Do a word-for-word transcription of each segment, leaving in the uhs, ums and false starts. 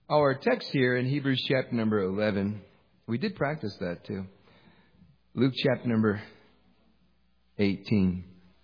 Our text here in Hebrews chapter number eleven, we did practice that too. Luke chapter number eighteen.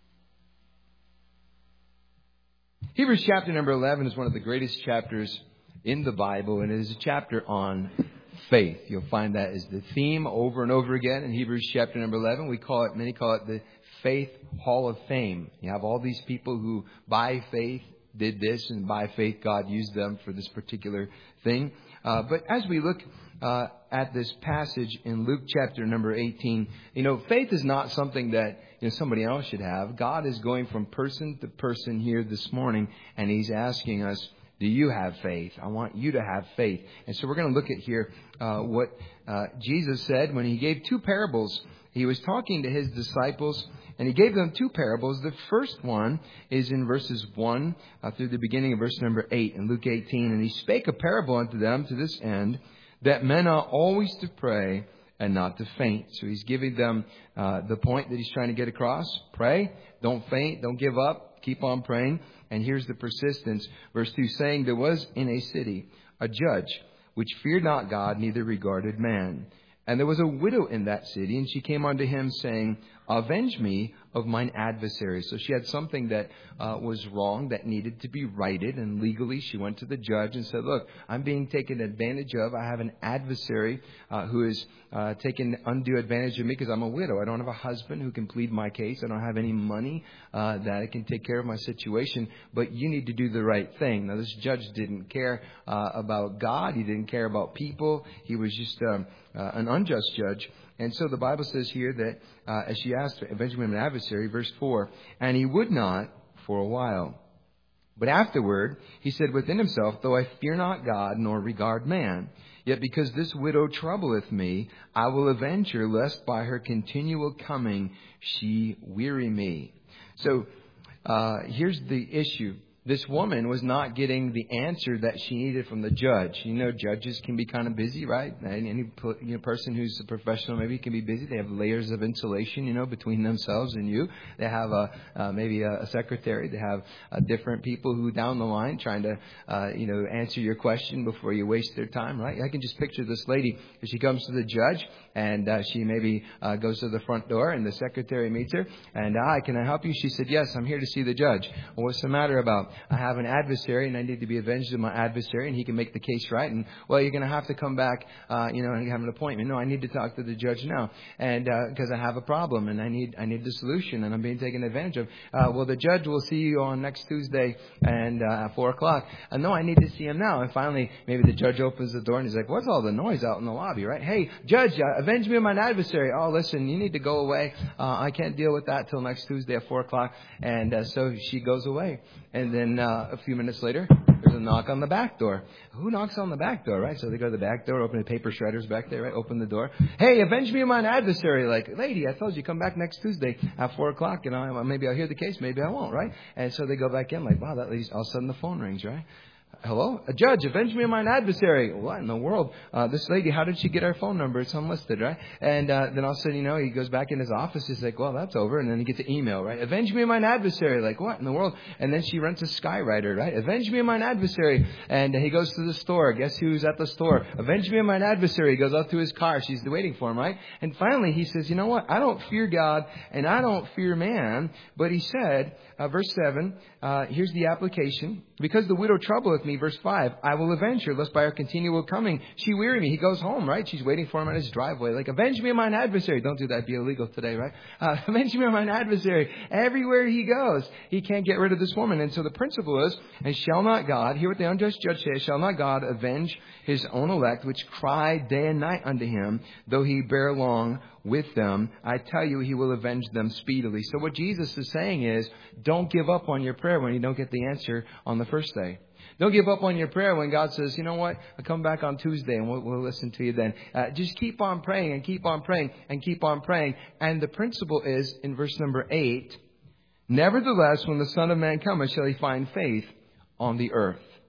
Hebrews chapter number eleven is one of the greatest chapters in the Bible, and it is a chapter on faith. You'll find that is the theme over and over again in Hebrews chapter number eleven. We call it, many call it the Faith Hall of Fame. You have all these people who by faith did this, and by faith God used them for this particular thing. Uh, but as we look uh, at this passage in Luke chapter number eighteen, you know, faith is not something that you know somebody else should have. God is going from person to person here this morning, and He's asking us, do you have faith? I want you to have faith. And so we're going to look at here uh, what uh, Jesus said when He gave two parables. He was talking to His disciples, and He gave them two parables. The first one is in verses one uh, through the beginning of verse number eight in Luke eighteen. And He spake a parable unto them to this end, that men ought always to pray and not to faint. So He's giving them uh, the point that He's trying to get across. Pray, don't faint, don't give up, keep on praying. And here's the persistence. Verse two, saying, there was in a city a judge which feared not God, neither regarded man. And there was a widow in that city, and she came unto him, saying, avenge me of mine adversary. So she had something that uh, was wrong, that needed to be righted. And legally, she went to the judge and said, look, I'm being taken advantage of. I have an adversary uh, who is uh, taking undue advantage of me because I'm a widow. I don't have a husband who can plead my case. I don't have any money uh, that can take care of my situation. But you need to do the right thing. Now, this judge didn't care uh, about God. He didn't care about people. He was just um, uh, an unjust judge. And so the Bible says here that uh, as she asked, avenge me of an adversary, verse four, and he would not for a while. But afterward, he said within himself, though I fear not God, nor regard man, yet because this widow troubleth me, I will avenge her, lest by her continual coming she weary me. So uh, here's the issue. This woman was not getting the answer that she needed from the judge. You know, judges can be kind of busy, right? Any you know, person who's a professional maybe can be busy. They have layers of insulation, you know, between themselves and you. They have a uh, maybe a, a secretary. They have uh, different people who down the line trying to, uh, you know, answer your question before you waste their time, right? I can just picture this lady as she comes to the judge, and uh, she maybe uh, goes to the front door, and the secretary meets her. And, hi, can I help you? She said, yes, I'm here to see the judge. Well, what's the matter about? I have an adversary, and I need to be avenged of my adversary, and he can make the case right. And, well, you're going to have to come back, uh, you know, and have an appointment. No, I need to talk to the judge now, and because uh, I have a problem, and I need I need the solution, and I'm being taken advantage of. Uh, well, the judge will see you on next Tuesday and uh, at four o'clock. Uh, no, I need to see him now. And finally, maybe the judge opens the door, and he's like, what's all the noise out in the lobby, right? Hey, judge, uh, avenge me of my adversary. Oh, listen, you need to go away. Uh, I can't deal with that till next Tuesday at four o'clock. And uh, so she goes away. And then uh, a few minutes later, there's a knock on the back door. Who knocks on the back door, right? So they go to the back door, open the paper shredders back there, right? Open the door. Hey, avenge me of my adversary. Like, lady, I told you, come back next Tuesday at four o'clock. You know, maybe I'll hear the case, maybe I won't, right? And so they go back in like, wow, that lady's, all of a sudden the phone rings, right? Hello? A judge, avenge me of mine adversary. What in the world? Uh, this lady, how did she get our phone number? It's unlisted, right? And uh, then all of a sudden, you know, he goes back in his office. He's like, well, that's over. And then he gets an email, right? Avenge me of mine adversary. Like, what in the world? And then she rents a Skywriter, right? Avenge me of mine adversary. And uh, he goes to the store. Guess who's at the store? Avenge me of mine adversary. He goes out to his car. She's waiting for him, right? And finally, he says, you know what? I don't fear God and I don't fear man. But he said, uh, verse seven, uh, here's the application. Because the widow troubleth me, verse five, I will avenge her, lest by her continual coming she weary me. He goes home, right? She's waiting for him at his driveway. Like, avenge me of mine adversary. Don't do that. It'd be illegal today, right? Uh, avenge me of mine adversary. Everywhere he goes, he can't get rid of this woman. And so the principle is, and shall not God, hear what the unjust judge says, shall not God avenge his own elect, which cry day and night unto him, though he bear long with them? I tell you, he will avenge them speedily. So what Jesus is saying is, don't give up on your prayer when you don't get the answer on the first day. Don't give up on your prayer when God says, you know what, I'll come back on Tuesday and we'll, we'll listen to you then. Uh, just keep on praying and keep on praying and keep on praying. And the principle is in verse number eight, nevertheless, when the Son of Man cometh, shall he find faith on the earth.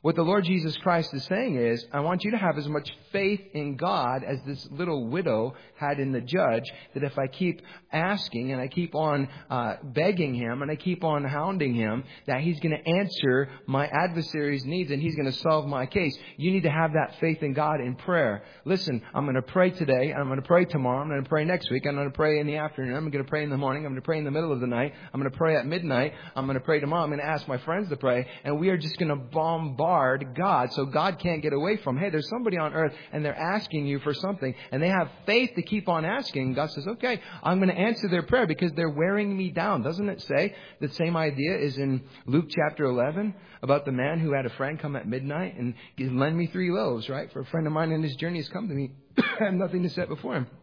What the Lord Jesus Christ is saying is, I want you to have as much faith in God as this little widow had in the judge, that if I keep asking and I keep on uh, begging him and I keep on hounding him, that he's going to answer my adversary's needs and he's going to solve my case. You need to have that faith in God in prayer. Listen, I'm going to pray today. I'm going to pray tomorrow. I'm going to pray next week. I'm going to pray in the afternoon. I'm going to pray in the morning. I'm going to pray in the middle of the night. I'm going to pray at midnight. I'm going to pray tomorrow. I'm going to ask my friends to pray. And we are just going to bombard God, so God can't get away from, hey, there's somebody on earth and they're asking you for something and they have faith to keep on asking. God says, okay, I'm going to answer their prayer because they're wearing me down. Doesn't it say the same idea is in Luke chapter eleven about the man who had a friend come at midnight and lend me three loaves, right? For a friend of mine in his journey has come to me. I have nothing to set before him.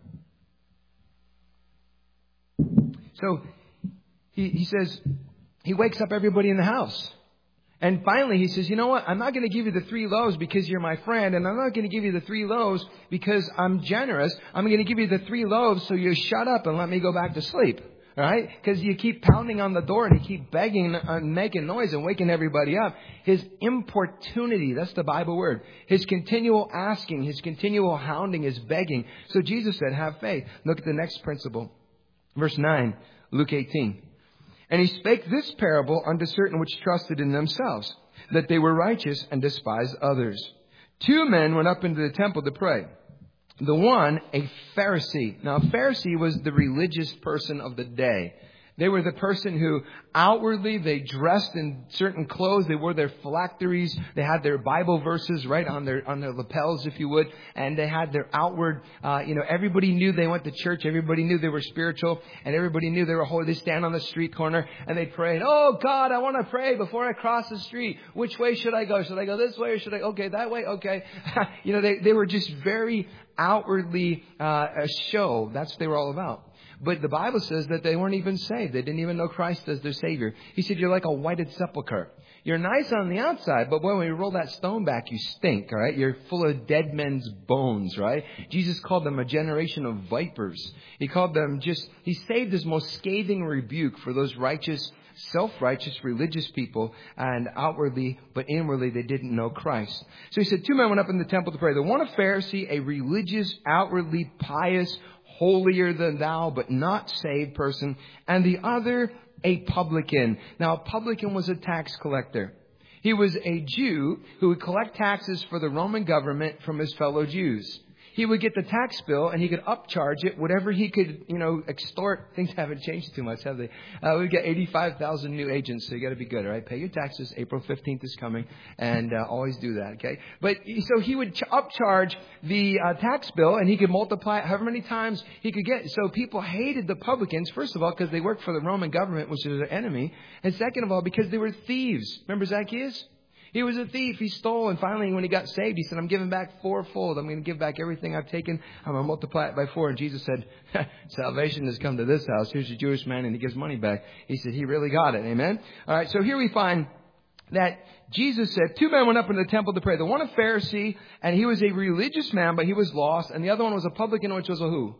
So he, he says, he wakes up everybody in the house. And finally, he says, you know what? I'm not going to give you the three loaves because you're my friend. And I'm not going to give you the three loaves because I'm generous. I'm going to give you the three loaves so you shut up and let me go back to sleep. All right? Because you keep pounding on the door and you keep begging and making noise and waking everybody up. His importunity, that's the Bible word. His continual asking, his continual hounding, his begging. So Jesus said, have faith. Look at the next principle. Verse nine, Luke eighteen. And he spake this parable unto certain which trusted in themselves, that they were righteous and despised others. Two men went up into the temple to pray. The one, a Pharisee. Now, a Pharisee was the religious person of the day. They were the person who outwardly they dressed in certain clothes. They wore their phylacteries. They had their Bible verses right on their on their lapels, if you would. And they had their outward, uh, you know, everybody knew they went to church. Everybody knew they were spiritual. And everybody knew they were holy. They stand on the street corner and they pray. Oh, God, I want to pray before I cross the street. Which way should I go? Should I go this way or should I? Okay, that way. Okay. you know, they, they were just very outwardly uh, a show. That's what they were all about. But the Bible says that they weren't even saved. They didn't even know Christ as their Savior. He said, you're like a whited sepulcher. You're nice on the outside, but when we roll that stone back, you stink, all right? You're full of dead men's bones, right? Jesus called them a generation of vipers. He called them just, he saved his most scathing rebuke for those righteous, self-righteous, religious people, and outwardly, but inwardly, they didn't know Christ. So he said, two men went up in the temple to pray. The one a Pharisee, a religious, outwardly pious, holier than thou, but not saved person, and the other a publican. Now, a publican was a tax collector. He was a Jew who would collect taxes for the Roman government from his fellow Jews. He would get the tax bill and he could upcharge it, whatever he could, you know, extort. Things haven't changed too much, have they? Uh, we've got eighty-five thousand new agents, so you got to be good, all right? Pay your taxes. April fifteenth is coming, and uh, always do that, okay? But so he would ch- upcharge the uh, tax bill, and he could multiply it however many times he could get. So people hated the publicans, first of all, because they worked for the Roman government, which is their enemy, and second of all, because they were thieves. Remember Zacchaeus? He was a thief. He stole. And finally, when he got saved, he said, I'm giving back fourfold. I'm going to give back everything I've taken. I'm going to multiply it by four. And Jesus said, salvation has come to this house. Here's a Jewish man, and he gives money back. He said, he really got it. Amen. All right. So here we find that Jesus said, two men went up into the temple to pray. The one a Pharisee, and he was a religious man, but he was lost. And the other one was a publican, which was a who?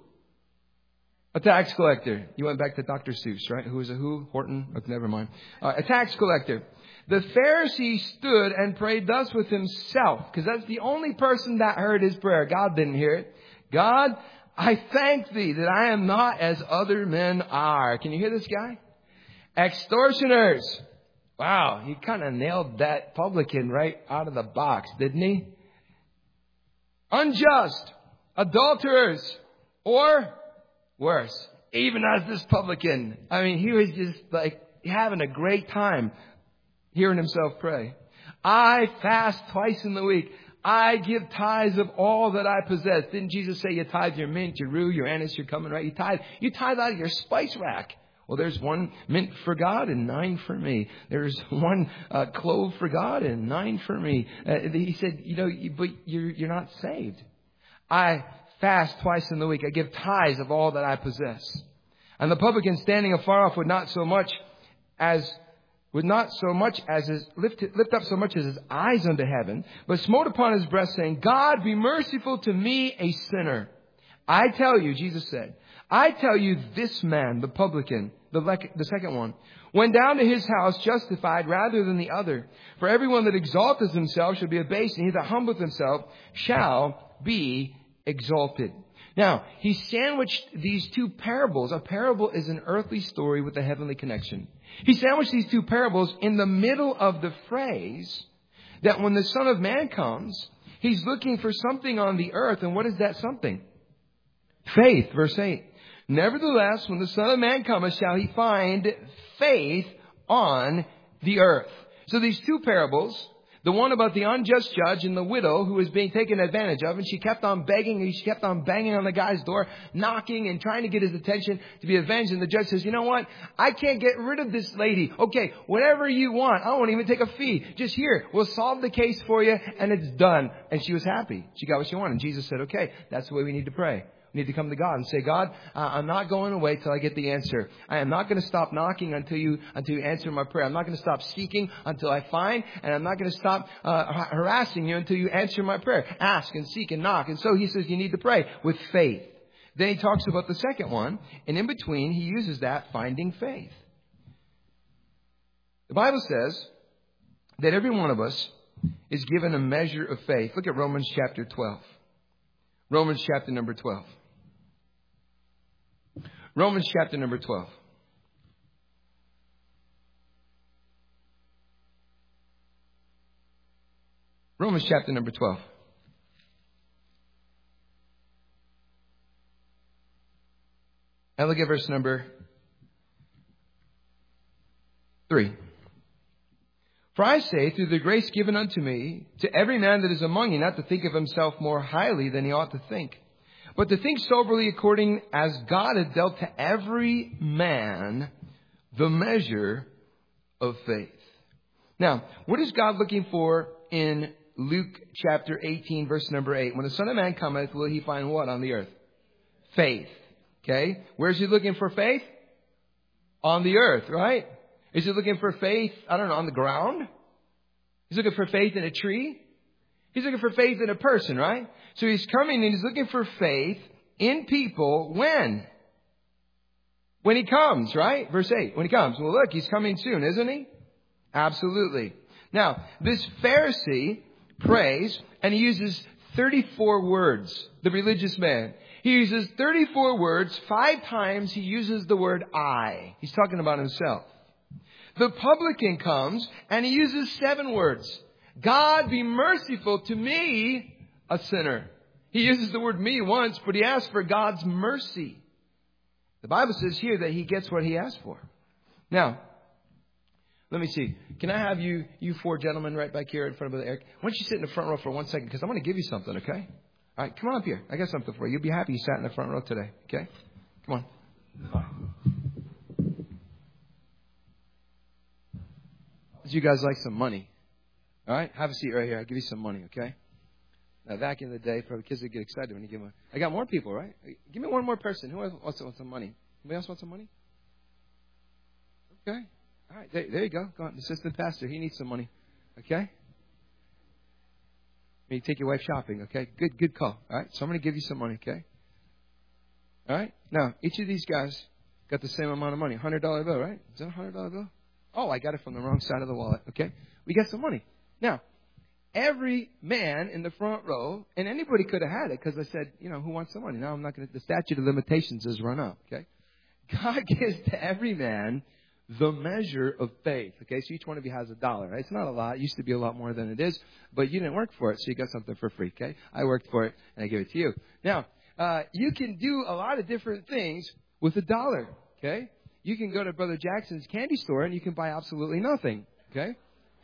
A tax collector. You went back to Doctor Seuss, right? Who was a who? Horton? Oh, never mind. Uh, a tax collector. The Pharisee stood and prayed thus with himself, because that's the only person that heard his prayer. God didn't hear it. God, I thank thee that I am not as other men are. Can you hear this guy? Extortioners. Wow, he kind of nailed that publican right out of the box, didn't he? Unjust. Adulterers. Or worse, even as this publican. I mean, he was just like having a great time hearing himself pray. I fast twice in the week. I give tithes of all that I possess. Didn't Jesus say you tithe your mint, your rue, your anise, your cumin, right? You tithe, you tithe out of your spice rack. Well, there's one mint for God and nine for me. There's one uh, clove for God and nine for me. Uh, he said, you know, but you're, you're not saved. I fast twice in the week. I give tithes of all that I possess. And the publican standing afar off would not so much as would not so much as his, lift, lift up so much as his eyes unto heaven, but smote upon his breast, saying, God, be merciful to me, a sinner. I tell you, Jesus said, I tell you, this man, the publican, The, lec- the second one. Went down to his house justified rather than the other. For everyone that exalteth himself shall be abased, and he that humbleth himself shall be exalted. Now, he sandwiched these two parables. A parable is an earthly story with a heavenly connection. He sandwiched these two parables in the middle of the phrase that when the Son of Man comes, he's looking for something on the earth. And what is that something? Faith, verse eight. Nevertheless, when the Son of Man cometh, shall he find faith on the earth. So these two parables, the one about the unjust judge and the widow who was being taken advantage of, and she kept on begging, and she kept on banging on the guy's door, knocking and trying to get his attention to be avenged. And the judge says, you know what? I can't get rid of this lady. Okay, whatever you want. I won't even take a fee. Just here, we'll solve the case for you, and it's done. And she was happy. She got what she wanted. And Jesus said, okay, that's the way we need to pray. We need to come to God and say, God, uh, I'm not going away till I get the answer. I am not going to stop knocking until you until you answer my prayer. I'm not going to stop seeking until I find, and I'm not going to stop uh, harassing you until you answer my prayer. Ask and seek and knock. And so he says you need to pray with faith. Then he talks about the second one, and in between he uses that finding faith. The Bible says that every one of us is given a measure of faith. Look at Romans chapter twelve. Romans chapter number twelve. Romans chapter number twelve. Romans chapter number twelve. And look at verse number three. For I say, through the grace given unto me, to every man that is among you, not to think of himself more highly than he ought to think, but to think soberly according as God hath dealt to every man the measure of faith. Now, what is God looking for in Luke chapter eighteen, verse number eight? When the Son of Man cometh, will he find what on the earth? Faith. Okay? Where's he looking for faith? On the earth, right? Is he looking for faith, I don't know, on the ground? He's looking for faith in a tree? He's looking for faith in a person, right? So he's coming and he's looking for faith in people when? When he comes, right? Verse eight, when he comes. Well, look, he's coming soon, isn't he? Absolutely. Now, this Pharisee prays and he uses thirty-four words, the religious man. He uses thirty-four words. Five times he uses the word I. He's talking about himself. The publican comes and he uses seven words. God, be merciful to me, a sinner. He uses the word me once, but he asks for God's mercy. The Bible says here that he gets what he asked for. Now, let me see. Can I have you, you four gentlemen right back here in front of Brother Eric? Why don't you sit in the front row for one second? Because I want to give you something, okay? All right, come on up here. I got something for you. You'll be happy you sat in the front row today, okay? Come on. All right. You guys like some money. All right? Have a seat right here. I'll give you some money, okay? Now, back in the day, probably kids would get excited when you give them. I got more people, right? Give me one more person. Who else wants, wants some money? Anybody else want some money? Okay. All right. There, there you go. Go on. Assistant pastor. He needs some money. Okay? Maybe take your wife shopping, okay? Good, good call. All right? So I'm going to give you some money, okay? All right? Now, each of these guys got the same amount of money. one hundred dollar bill, right? Is that a one hundred dollar bill? Oh, I got it from the wrong side of the wallet. Okay. We got some money. Now, every man in the front row, and anybody could have had it because I said, you know, who wants some money? Now I'm not going to, the statute of limitations has run out. Okay. God gives to every man the measure of faith. Okay. So each one of you has a dollar. Right? It's not a lot. It used to be a lot more than it is, but you didn't work for it. So you got something for free. Okay. I worked for it and I gave it to you. Now, uh, you can do a lot of different things with a dollar. Okay. You can go to Brother Jackson's candy store and you can buy absolutely nothing. Okay?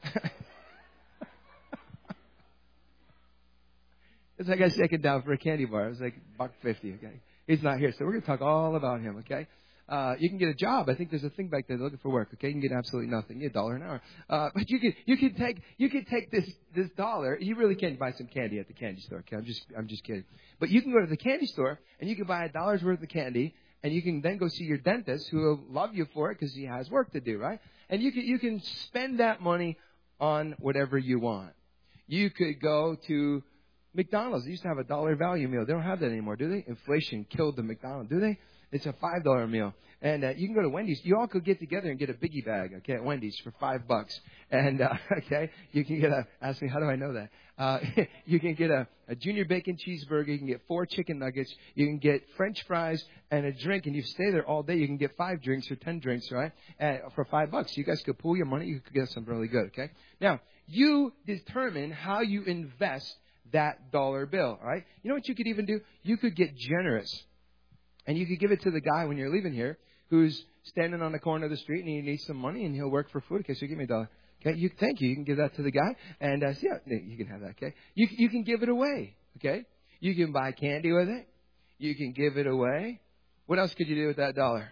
It's like I second down for a candy bar. It was like buck fifty. Okay? He's not here, so we're going to talk all about him. Okay? Uh, you can get a job. I think there's a thing back there looking for work. Okay? You can get absolutely nothing. You get a dollar an hour. Uh, but you can you can take you can take this this dollar. You really can't buy some candy at the candy store. Okay? I'm just I'm just kidding. But you can go to the candy store and you can buy a dollar's worth of candy. And you can then go see your dentist who will love you for it because he has work to do, right? And you can, you can spend that money on whatever you want. You could go to McDonald's. They used to have a dollar value meal. They don't have that anymore, do they? Inflation killed the McDonald's, do they? It's a five dollar meal. And uh, you can go to Wendy's. You all could get together and get a biggie bag, okay, at Wendy's for five bucks. And, uh, okay, you can get a, ask me, how do I know that? Uh, you can get a, a junior bacon cheeseburger. You can get four chicken nuggets. You can get French fries and a drink. And you stay there all day. You can get five drinks or ten drinks, right, uh, for five bucks. You guys could pool your money. You could get something really good, okay? Now, you determine how you invest that dollar bill, all right? You know what you could even do? You could get generous. And you could give it to the guy when you're leaving here who's standing on the corner of the street and he needs some money and he'll work for food. Okay, so give me a dollar. Okay, you thank you. You can give that to the guy. And uh, yeah, you can have that, okay? You, you can give it away, okay? You can buy candy with it. You can give it away. What else could you do with that dollar?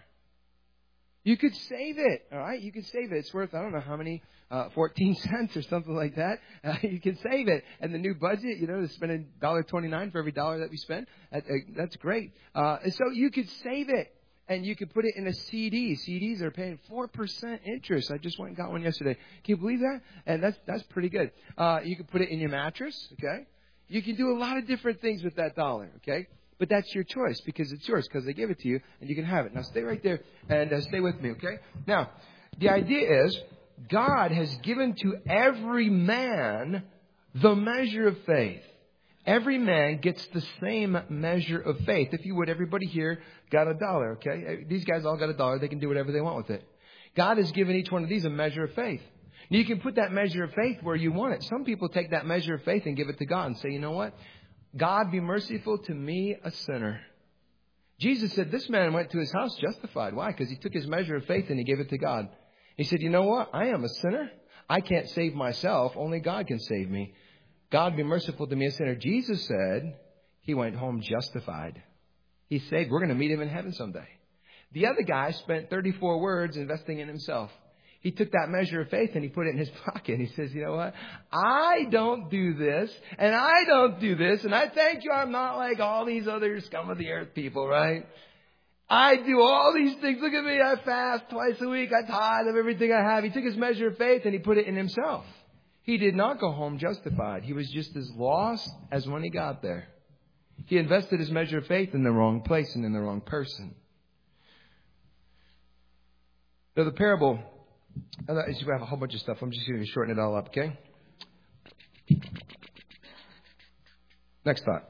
You could save it, all right? You can save it. It's worth, I don't know how many, uh, fourteen cents or something like that. Uh, you can save it. And the new budget, you know, is spending one dollar twenty-nine for every dollar that we spend. That, uh, that's great. Uh, and so you could save it. And you could put it in a C D. C Ds are paying four percent interest. I just went and got one yesterday. Can you believe that? And that's that's pretty good. Uh, you could put it in your mattress, okay? You can do a lot of different things with that dollar, okay? But that's your choice because it's yours because they give it to you and you can have it. Now stay right there and uh, stay with me, okay? Now, the idea is God has given to every man the measure of faith. Every man gets the same measure of faith. If you would, everybody here got a dollar, okay? These guys all got a dollar. They can do whatever they want with it. God has given each one of these a measure of faith. Now, you can put that measure of faith where you want it. Some people take that measure of faith and give it to God and say, you know what? God, be merciful to me, a sinner. Jesus said this man went to his house justified. Why? Because he took his measure of faith and he gave it to God. He said, you know what? I am a sinner. I can't save myself. Only God can save me. God, be merciful to me, a sinner. Jesus said he went home justified. He's saved. We're going to meet him in heaven someday. The other guy spent thirty-four words investing in himself. He took that measure of faith and he put it in his pocket. He says, you know what? I don't do this and I don't do this. And I thank you. I'm not like all these other scum of the earth people, right? I do all these things. Look at me. I fast twice a week. I tithe of everything I have. He took his measure of faith and he put it in himself. He did not go home justified. He was just as lost as when he got there. He invested his measure of faith in the wrong place and in the wrong person. Now the parable, we have a whole bunch of stuff. I'm just going to shorten it all up, okay? Next thought.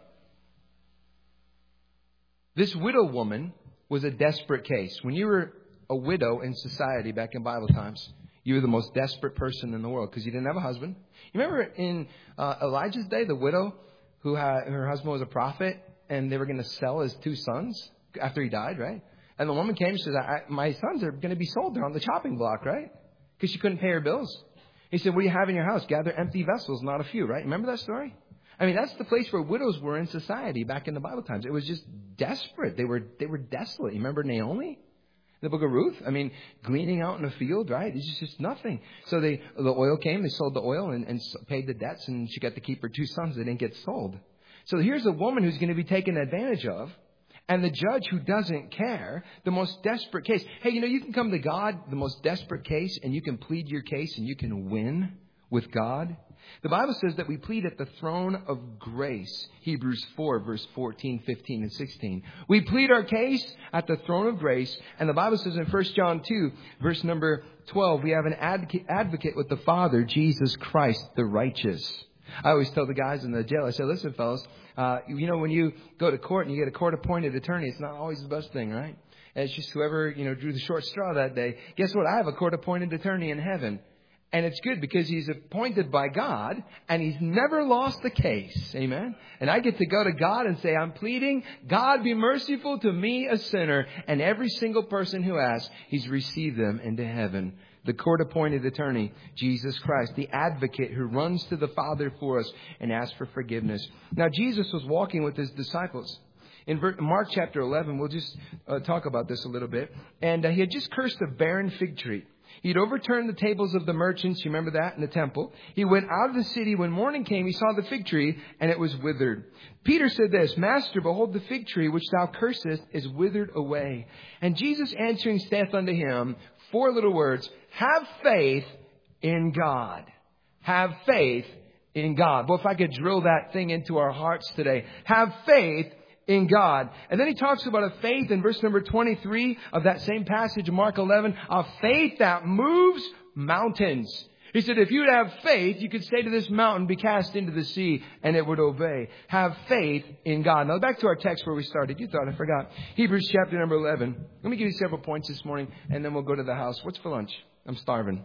This widow woman was a desperate case. When you were a widow in society back in Bible times, you were the most desperate person in the world because you didn't have a husband. You remember in uh, Elijah's day, the widow who had her husband was a prophet and they were going to sell his two sons after he died, right? And the woman came and says, I, my sons are going to be sold. They're on the chopping block, right? Because she couldn't pay her bills. He said, what do you have in your house? Gather empty vessels, not a few, right? Remember that story? I mean, that's the place where widows were in society back in the Bible times. It was just desperate. They were they were desolate. You remember Naomi? The book of Ruth, I mean, gleaning out in the field, right? It's just, just nothing. So they, the oil came, they sold the oil and, and paid the debts, and she got to keep her two sons. They didn't get sold. So here's a woman who's going to be taken advantage of, and the judge who doesn't care, the most desperate case. Hey, you know, you can come to God, the most desperate case, and you can plead your case, and you can win with God. The Bible says that we plead at the throne of grace. Hebrews four, verse fourteen, fifteen, and sixteen. We plead our case at the throne of grace. And the Bible says in First John two, verse number twelve, we have an advocate with the Father, Jesus Christ, the righteous. I always tell the guys in the jail, I say, listen, fellas, uh, you know, when you go to court and you get a court-appointed attorney, it's not always the best thing, right? It's just whoever, you know, drew the short straw that day. Guess what? I have a court-appointed attorney in heaven. And it's good because he's appointed by God and he's never lost the case. Amen. And I get to go to God and say, I'm pleading, God be merciful to me, a sinner. And every single person who asks, he's received them into heaven. The court-appointed attorney, Jesus Christ, the advocate who runs to the Father for us and asks for forgiveness. Now, Jesus was walking with his disciples. In Mark chapter eleven, we'll just uh, talk about this a little bit. And uh, he had just cursed a barren fig tree. He'd overturned the tables of the merchants. You remember that in the temple. He went out of the city. When morning came, he saw the fig tree and it was withered. Peter said this, Master, behold, the fig tree which thou cursest is withered away. And Jesus answering saith unto him, four little words, have faith in God. Have faith in God. Well, if I could drill that thing into our hearts today. Have faith in God. And then he talks about a faith in verse number twenty-three of that same passage, Mark eleven, a faith that moves mountains. He said, if you'd have faith, you could say to this mountain, be cast into the sea, and it would obey. Have faith in God. Now back to our text where we started. You thought I forgot. Hebrews chapter number eleven. Let me give you several points this morning, and then we'll go to the house. What's for lunch? I'm starving.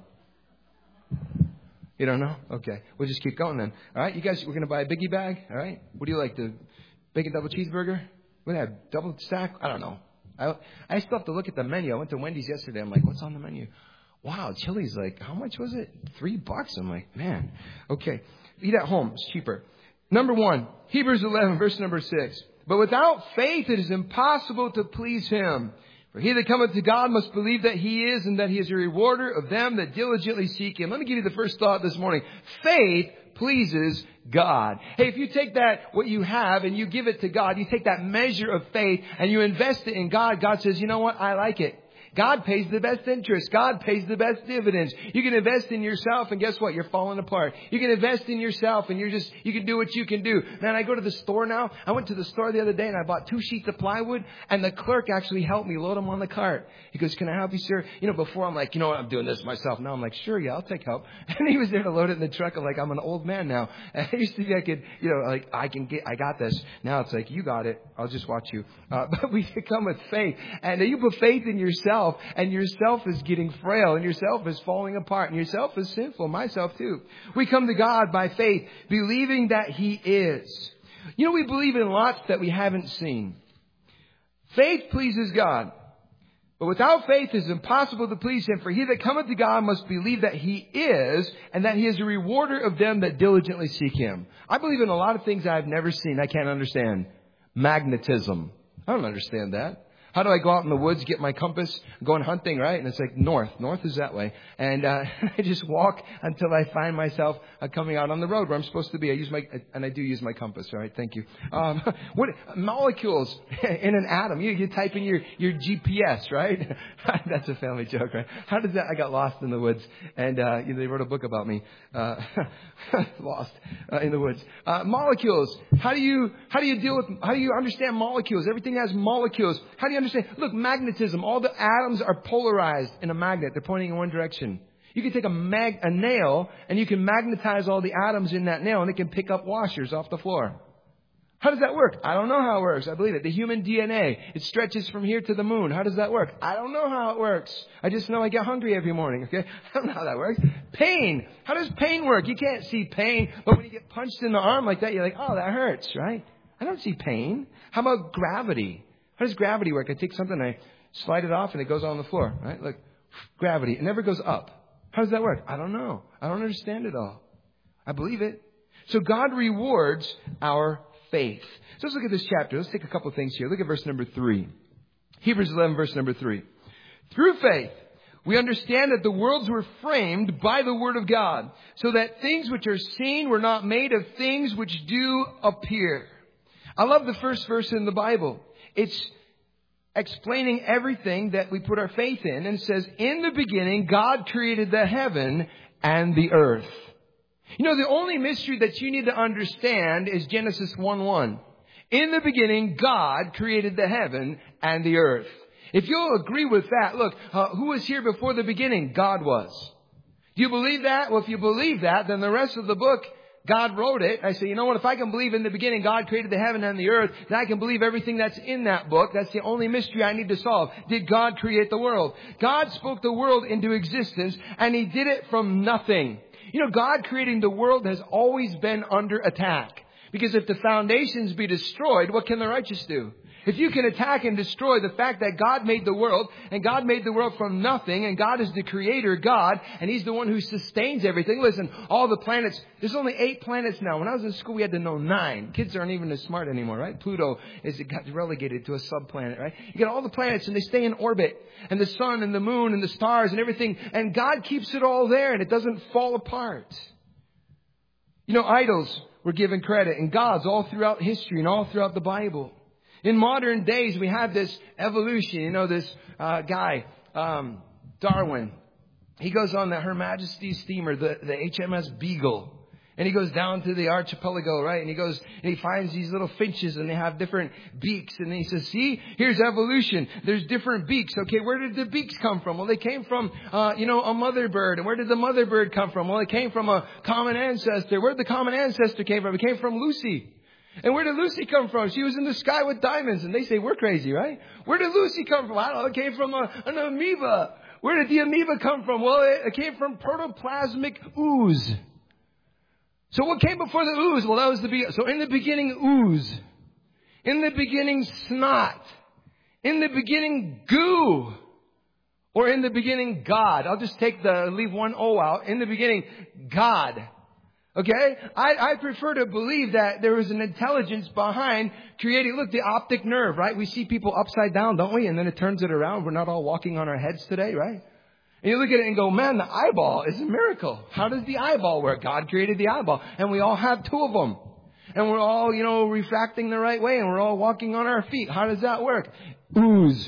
You don't know? Okay. We'll just keep going then. All right. You guys, we're going to buy a biggie bag. All right. What do you like? The bacon double cheeseburger? We're going to have double stack? I don't know. I, I still have to look at the menu. I went to Wendy's yesterday. I'm like, what's on the menu? Wow, chili's like, how much was it? Three bucks. I'm like, man. Okay. Eat at home. It's cheaper. Number one, Hebrews eleven, verse number six. But without faith, it is impossible to please him. For he that cometh to God must believe that he is, and that he is a rewarder of them that diligently seek him. Let me give you the first thought this morning. Faith pleases God. Hey, if you take that, what you have, and you give it to God, you take that measure of faith and you invest it in God, God says, you know what? I like it. God pays the best interest. God pays the best dividends. You can invest in yourself, and guess what? You're falling apart. You can invest in yourself, and you're just, you can do what you can do. Man, I go to the store now. I went to the store the other day, and I bought two sheets of plywood, and the clerk actually helped me load them on the cart. He goes, can I help you, sir? You know, before I'm like, you know what? I'm doing this myself. Now I'm like, sure, yeah, I'll take help. And he was there to load it in the truck. I'm like, I'm an old man now. And I used to think I could, you know, like, I can get, I got this. Now it's like, you got it. I'll just watch you. Uh, but we come with faith, and you put faith in yourself. And yourself is getting frail, and yourself is falling apart, and yourself is sinful, myself too. We come to God by faith, believing that he is. You know, we believe in lots that we haven't seen. Faith pleases God. But without faith it is impossible to please him. For he that cometh to God must believe that he is, and that he is a rewarder of them that diligently seek him. I believe in a lot of things I've never seen. I can't understand. Magnetism. I don't understand that. How do I go out in the woods, get my compass, going hunting, right? And it's like north. North is that way. And uh, I just walk until I find myself uh, coming out on the road where I'm supposed to be. I use my, and I do use my compass, all right? Thank you. Um, what molecules in an atom? You, you type in your, your G P S, right? That's a family joke, right? How does that? I got lost in the woods, and uh, you know, they wrote a book about me. Uh, lost uh, in the woods. Uh, molecules. How do you how do you deal with? How do you understand molecules? Everything has molecules. How do you understand? Look, magnetism. All the atoms are polarized in a magnet. They're pointing in one direction. You can take a mag, a nail, and you can magnetize all the atoms in that nail, and it can pick up washers off the floor. How does that work? I don't know how it works. I believe it. The human D N A, it stretches from here to the moon. How does that work? I don't know how it works. I just know I get hungry every morning, okay? I don't know how that works. Pain. How does pain work? You can't see pain, but when you get punched in the arm like that, you're like, oh, that hurts, right? I don't see pain. How about gravity? How does gravity work? I take something, I slide it off, and it goes on the floor, right? Look, gravity. It never goes up. How does that work? I don't know. I don't understand it all. I believe it. So God rewards our faith. So let's look at this chapter. Let's take a couple of things here. Look at verse number three. Hebrews eleven, verse number three. Through faith, we understand that the worlds were framed by the word of God, so that things which are seen were not made of things which do appear. I love the first verse in the Bible. It's explaining everything that we put our faith in, and it says, in the beginning, God created the heaven and the earth. You know, the only mystery that you need to understand is Genesis one one. In the beginning, God created the heaven and the earth. If you'll agree with that, look, uh, who was here before the beginning? God was. Do you believe that? Well, if you believe that, then the rest of the book, God wrote it. I say, you know what? If I can believe in the beginning God created the heaven and the earth, then I can believe everything that's in that book. That's the only mystery I need to solve. Did God create the world? God spoke the world into existence, and he did it from nothing. You know, God creating the world has always been under attack. Because if the foundations be destroyed, what can the righteous do? If you can attack and destroy the fact that God made the world, and God made the world from nothing, and God is the creator God, and he's the one who sustains everything. Listen, all the planets, there's only eight planets now. When I was in school, we had to know nine. Kids aren't even as smart anymore, right? Pluto is it got relegated to a subplanet, right? You get all the planets, and they stay in orbit, and the sun and the moon and the stars and everything, and God keeps it all there, and it doesn't fall apart. You know, idols were given credit, and gods all throughout history and all throughout the Bible. In modern days, we have this evolution. You know, this uh, guy, um, Darwin, he goes on the Her Majesty's steamer, the, the H M S Beagle. And he goes down to the archipelago, right? And he goes and he finds these little finches and they have different beaks. And he says, see, here's evolution. There's different beaks. Okay, where did the beaks come from? Well, they came from, uh, you know, a mother bird. And where did the mother bird come from? Well, it came from a common ancestor. Where did the common ancestor came from? It came from Lucy. And where did Lucy come from? She was in the sky with diamonds. And they say, we're crazy, right? Where did Lucy come from? I don't know. It came from a, an amoeba. Where did the amoeba come from? Well, it, it came from protoplasmic ooze. So what came before the ooze? Well, that was the be- so in the beginning ooze, in the beginning snot, in the beginning goo, or in the beginning God. I'll just take the leave one O out. In the beginning God. Okay, I, I prefer to believe that there was an intelligence behind creating. Look, the optic nerve, right? We see people upside down, don't we? And then it turns it around. We're not all walking on our heads today, right? And you look at it and go, man, the eyeball is a miracle. How does the eyeball work? God created the eyeball. And we all have two of them. And we're all, you know, refracting the right way. And we're all walking on our feet. How does that work? Ooze.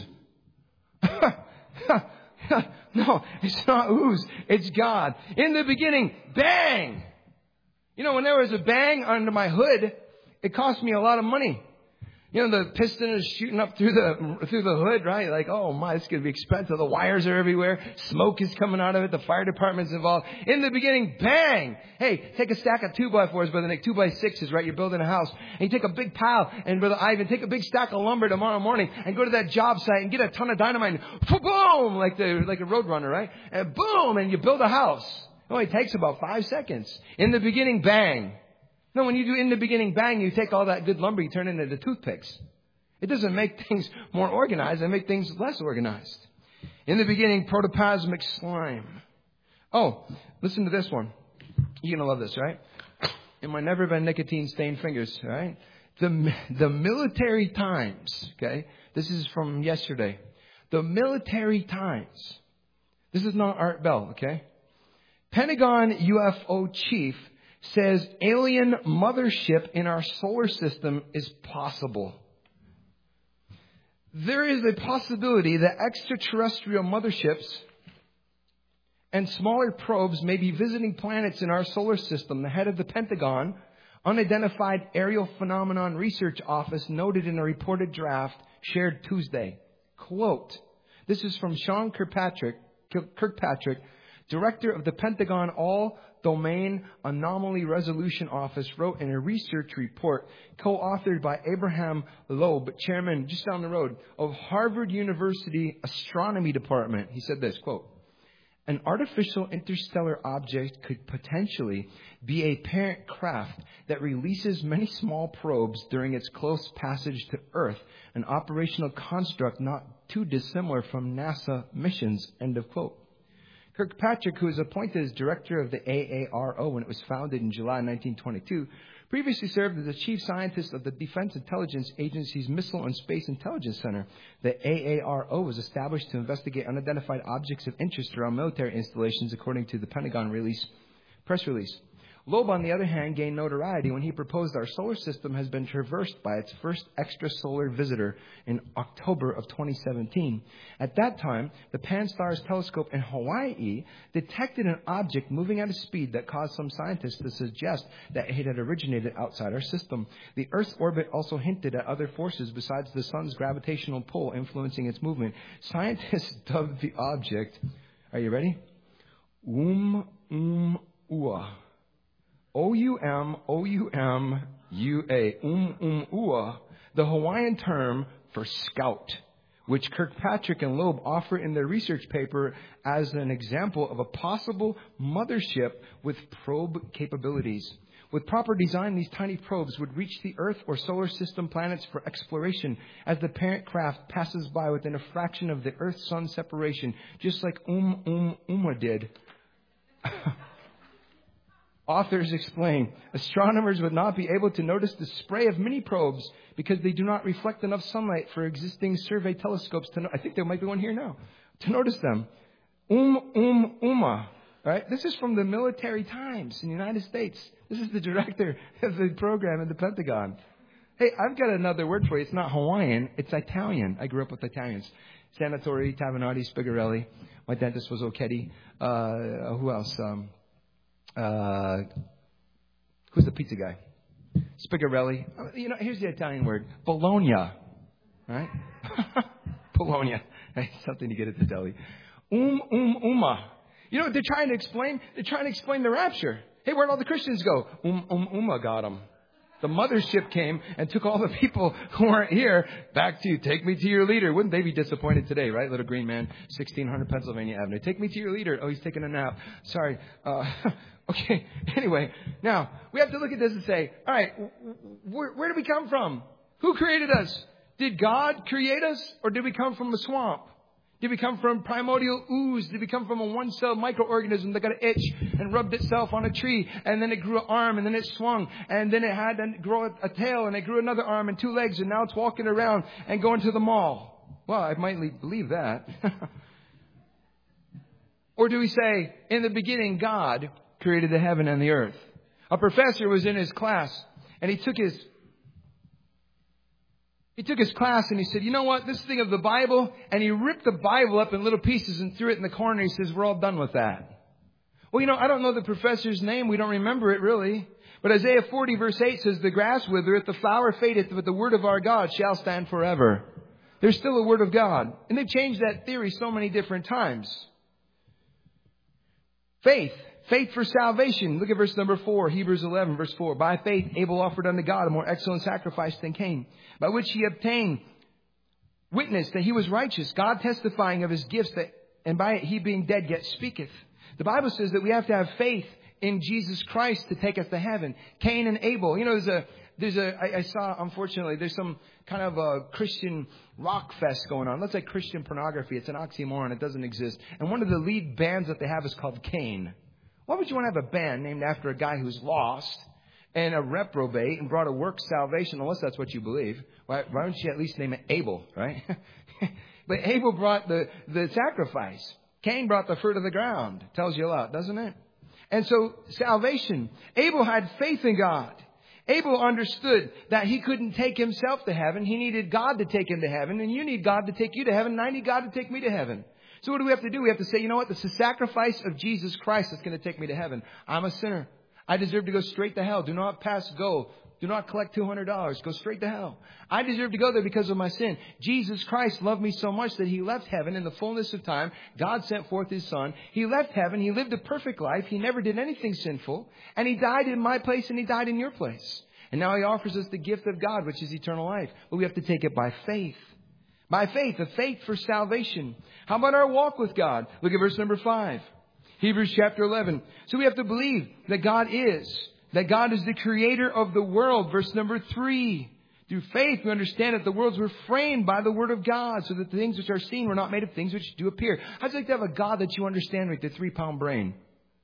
No, it's not ooze. It's God. In the beginning, bang. You know, when there was a bang under my hood, it cost me a lot of money. You know, the piston is shooting up through the through the hood, right? Like, oh my, it's going to be expensive. The wires are everywhere. Smoke is coming out of it. The fire department's involved. In the beginning, bang! Hey, take a stack of two by fours, Brother Nick, two by sixes, right? You're building a house. And you take a big pile, and Brother Ivan, take a big stack of lumber tomorrow morning and go to that job site and get a ton of dynamite. And boom! Like the like a road runner, right? And boom! And you build a house. It only takes about five seconds. In the beginning, bang. No, when you do in the beginning, bang, you take all that good lumber, you turn it into toothpicks. It doesn't make things more organized. It makes things less organized. In the beginning, protoplasmic slime. Oh, listen to this one. You're going to love this, right? In my never been nicotine stained fingers, right? The, the Military Times, okay? This is from yesterday. The Military Times. This is not Art Bell, okay? Pentagon U F O chief says alien mothership in our solar system is possible. There is a possibility that extraterrestrial motherships and smaller probes may be visiting planets in our solar system. The head of the Pentagon Unidentified Aerial Phenomenon Research Office noted in a reported draft shared Tuesday. Quote, this is from Sean Kirkpatrick, Kirkpatrick, director of the Pentagon All-Domain Anomaly Resolution Office, wrote in a research report co-authored by Abraham Loeb, chairman just down the road of Harvard University Astronomy Department. He said this, quote, an artificial interstellar object could potentially be a parent craft that releases many small probes during its close passage to Earth, an operational construct not too dissimilar from NASA missions, end of quote. Kirkpatrick, who was appointed as director of the A A R O when it was founded in July nineteen twenty-two, previously served as the chief scientist of the Defense Intelligence Agency's Missile and Space Intelligence Center. The A A R O was established to investigate unidentified objects of interest around military installations, according to the Pentagon release, press release. Loeb, on the other hand, gained notoriety when he proposed our solar system has been traversed by its first extrasolar visitor in October of twenty seventeen. At that time, the Pan-STARRS telescope in Hawaii detected an object moving at a speed that caused some scientists to suggest that it had originated outside our system. The Earth's orbit also hinted at other forces besides the sun's gravitational pull influencing its movement. Scientists dubbed the object, are you ready? Um Um Ua. O U M O U M U A, Um Um Ua, the Hawaiian term for scout, which Kirkpatrick and Loeb offer in their research paper as an example of a possible mothership with probe capabilities. With proper design, these tiny probes would reach the Earth or solar system planets for exploration as the parent craft passes by within a fraction of the Earth-Sun separation, just like Um Um Uma did. Authors explain, astronomers would not be able to notice the spray of mini probes because they do not reflect enough sunlight for existing survey telescopes to know. I think there might be one here now. To notice them. Um, um, Uma. Right? This is from the Military Times in the United States. This is the director of the program in the Pentagon. Hey, I've got another word for you. It's not Hawaiian. It's Italian. I grew up with Italians. Sanatori, Tavanati, Spigarelli. My dentist was Ochetti. Uh, who else? Um, Uh, Who's the pizza guy? Spigarelli. You know, here's the Italian word. Bologna. Right? Bologna. Something to get at the deli. Um, um, uma. You know what they're trying to explain? They're trying to explain the rapture. Hey, where'd all the Christians go? Um, um, uma got them. The mothership came and took all the people who weren't here back to you. Take me to your leader. Wouldn't they be disappointed today, right? Little green man, sixteen hundred Pennsylvania Avenue. Take me to your leader. Oh, he's taking a nap. Sorry. Uh, okay. Anyway, now we have to look at this and say, all right, where, where did we come from? Who created us? Did God create us, or did we come from a swamp? Did we come from primordial ooze? Did we come from a one-cell microorganism that got an itch and rubbed itself on a tree, and then it grew an arm, and then it swung, and then it had to grow a tail, and it grew another arm and two legs, and now it's walking around and going to the mall? Well, I might believe that. Or do we say, in the beginning, God created the heaven and the earth? A professor was in his class, and he took his He took his class and he said, you know what, this thing of the Bible, and he ripped the Bible up in little pieces and threw it in the corner. He says, we're all done with that. Well, you know, I don't know the professor's name. We don't remember it really. But Isaiah forty verse eight says, the grass withereth, the flower fadeth, but the word of our God shall stand forever. There's still a word of God. And they've changed that theory so many different times. Faith. Faith for salvation. Look at verse number four, Hebrews eleven, verse four. By faith, Abel offered unto God a more excellent sacrifice than Cain, by which he obtained witness that he was righteous, God testifying of his gifts, that, and by it he being dead yet speaketh. The Bible says that we have to have faith in Jesus Christ to take us to heaven. Cain and Abel. You know, there's a, there's a, I, I saw, unfortunately, there's some kind of a Christian rock fest going on. Let's say Christian pornography. It's an oxymoron. It doesn't exist. And one of the lead bands that they have is called Cain. Why would you want to have a band named after a guy who's lost and a reprobate and brought a work salvation, unless that's what you believe? Why, why don't you at least name it Abel, right? But Abel brought the, the sacrifice. Cain brought the fruit of the ground. Tells you a lot, doesn't it? And so salvation. Abel had faith in God. Abel understood that he couldn't take himself to heaven. He needed God to take him to heaven. And you need God to take you to heaven. And I need God to take me to heaven. So what do we have to do? We have to say, you know what? It's the sacrifice of Jesus Christ that's going to take me to heaven. I'm a sinner. I deserve to go straight to hell. Do not pass go. Do not collect two hundred dollars. Go straight to hell. I deserve to go there because of my sin. Jesus Christ loved me so much that he left heaven in the fullness of time. God sent forth his son. He left heaven. He lived a perfect life. He never did anything sinful. And he died in my place and he died in your place. And now he offers us the gift of God, which is eternal life. But we have to take it by faith. By faith, a faith for salvation. How about our walk with God? Look at verse number five. Hebrews chapter eleven. So we have to believe that God is. That God is the creator of the world. Verse number three. Through faith, we understand that the worlds were framed by the word of God, so that the things which are seen were not made of things which do appear. How'd you like to have a God that you understand with the three-pound brain?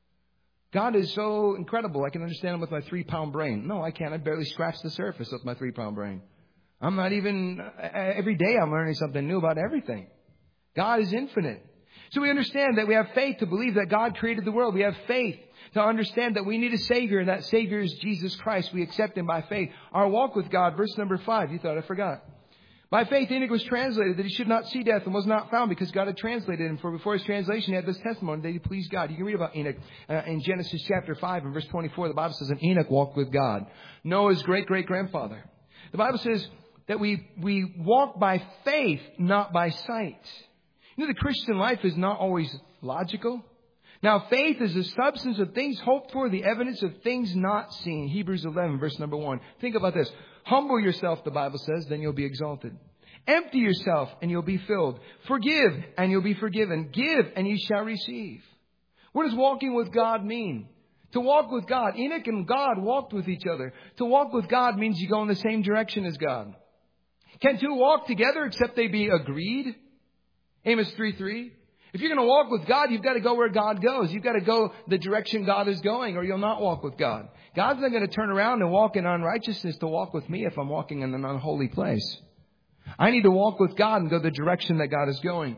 God is so incredible. I can understand him with my three-pound brain. No, I can't. I barely scratch the surface of my three-pound brain. I'm not even, every day I'm learning something new about everything. God is infinite. So we understand that we have faith to believe that God created the world. We have faith to understand that we need a Savior, and that Savior is Jesus Christ. We accept him by faith. Our walk with God, verse number five. You thought I forgot. By faith, Enoch was translated that he should not see death and was not found because God had translated him. For before his translation, he had this testimony that he pleased God. You can read about Enoch uh, in Genesis chapter five and verse twenty-four. The Bible says, and Enoch walked with God. Noah's great-great-grandfather. The Bible says that we, we walk by faith, not by sight. You know, the Christian life is not always logical. Now, faith is the substance of things hoped for, the evidence of things not seen. Hebrews eleven, verse number one. Think about this. Humble yourself, the Bible says, then you'll be exalted. Empty yourself, and you'll be filled. Forgive, and you'll be forgiven. Give, and you shall receive. What does walking with God mean? To walk with God. Enoch and God walked with each other. To walk with God means you go in the same direction as God. Can two walk together except they be agreed? Amos three three. If you're going to walk with God, you've got to go where God goes. You've got to go the direction God is going, or you'll not walk with God. God's not going to turn around and walk in unrighteousness to walk with me if I'm walking in an unholy place. I need to walk with God and go the direction that God is going.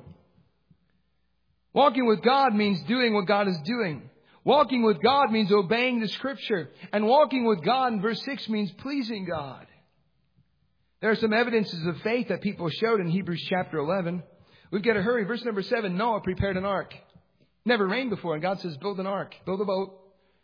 Walking with God means doing what God is doing. Walking with God means obeying the Scripture. And walking with God in verse six means pleasing God. There are some evidences of faith that people showed in Hebrews chapter eleven. We've got to hurry. Verse number seven, Noah prepared an ark. Never rained before. And God says, build an ark. Build a boat.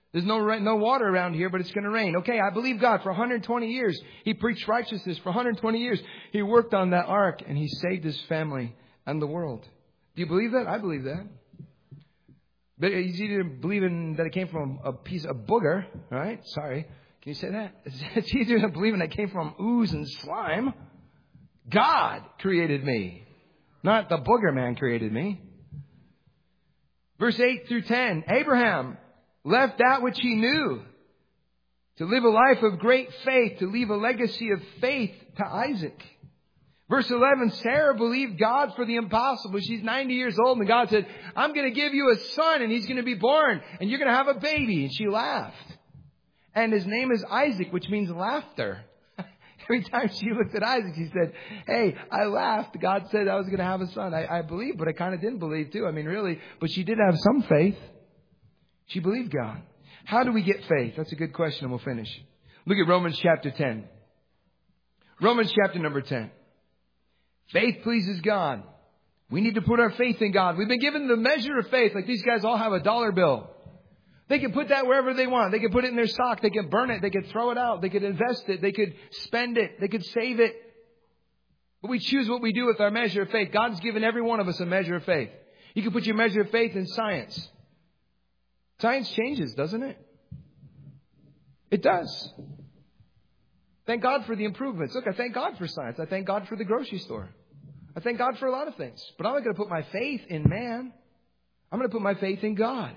There's no rain, no water around here, but it's going to rain. Okay, I believe God. For one hundred twenty years, he preached righteousness. For one hundred twenty years, he worked on that ark, and he saved his family and the world. Do you believe that? I believe that. But it's easy to believe in that it came from a piece of booger, right? Sorry. Can you say that? It's easier to believe in that it came from ooze and slime. God created me. Not the booger man created me. Verse eight through ten. Abraham left that which he knew to live a life of great faith, to leave a legacy of faith to Isaac. Verse eleven, Sarah believed God for the impossible. She's ninety years old, and God said, I'm going to give you a son, and he's going to be born, and you're going to have a baby. And she laughed. And his name is Isaac, which means laughter. Every time she looked at Isaac, she said, hey, I laughed. God said I was going to have a son. I, I believed, but I kind of didn't believe too. I mean, really. But she did have some faith. She believed God. How do we get faith? That's a good question, and we'll finish. Look at Romans chapter ten. Romans chapter number ten. Faith pleases God. We need to put our faith in God. We've been given the measure of faith. Like these guys all have a dollar bill. They can put that wherever they want. They can put it in their sock. They can burn it. They could throw it out. They could invest it. They could spend it. They could save it. But we choose what we do with our measure of faith. God's given every one of us a measure of faith. You can put your measure of faith in science. Science changes, doesn't it? It does. Thank God for the improvements. Look, I thank God for science. I thank God for the grocery store. I thank God for a lot of things. But I'm not going to put my faith in man. I'm going to put my faith in God.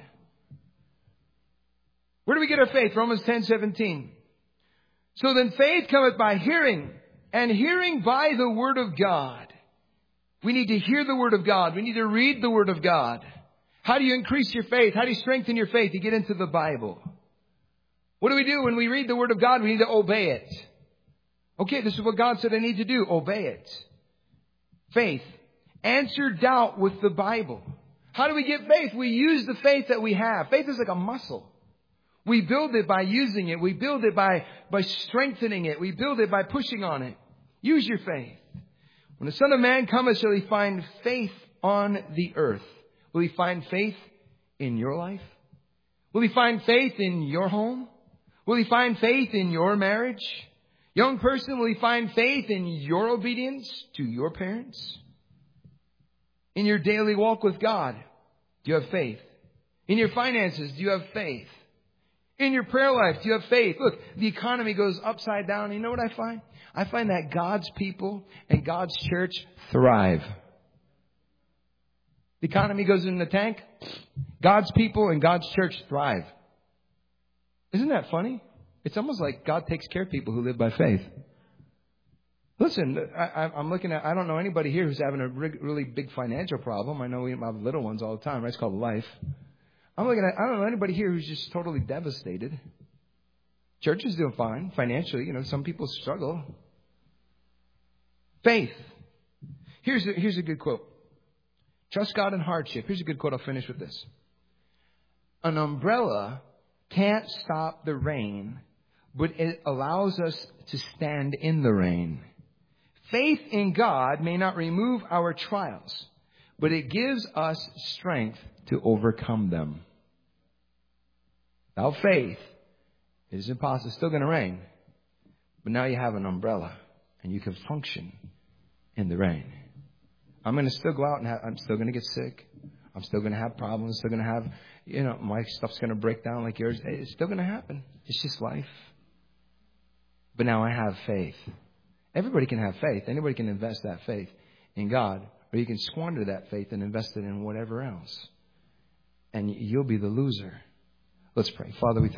Where do we get our faith? Romans ten seventeen. So then faith cometh by hearing, and hearing by the word of God. We need to hear the word of God. We need to read the word of God. How do you increase your faith? How do you strengthen your faith? You get into the Bible. What do we do when we read the word of God? We need to obey it. Okay, this is what God said I need to do. Obey it. Faith. Answer doubt with the Bible. How do we get faith? We use the faith that we have. Faith is like a muscle. We build it by using it. We build it by, by strengthening it. We build it by pushing on it. Use your faith. When the Son of Man cometh, shall he find faith on the earth? Will he find faith in your life? Will he find faith in your home? Will he find faith in your marriage? Young person, will he find faith in your obedience to your parents? In your daily walk with God, do you have faith? In your finances, do you have faith? In your prayer life, do you have faith? Look, the economy goes upside down. You know what I find? I find that God's people and God's church thrive. The economy goes in the tank. God's people and God's church thrive. Isn't that funny? It's almost like God takes care of people who live by faith. Listen, I, I'm looking at, I don't know anybody here who's having a really big financial problem. I know we have little ones all the time. Right? It's called life. I'm looking at, I don't know anybody here who's just totally devastated. Church is doing fine financially. You know, some people struggle. Faith. Here's a, here's a good quote. Trust God in hardship. Here's a good quote. I'll finish with this. An umbrella can't stop the rain, but it allows us to stand in the rain. Faith in God may not remove our trials, but it gives us strength to overcome them. Without faith, it is impossible. It's still going to rain. But now you have an umbrella, and you can function in the rain. I'm going to still go out and have, I'm still going to get sick. I'm still going to have problems. Still going to have, you know, my stuff's going to break down like yours. It's still going to happen. It's just life. But now I have faith. Everybody can have faith. Anybody can invest that faith in God. Or you can squander that faith and invest it in whatever else. And you'll be the loser. Let's pray. Father, we thank you.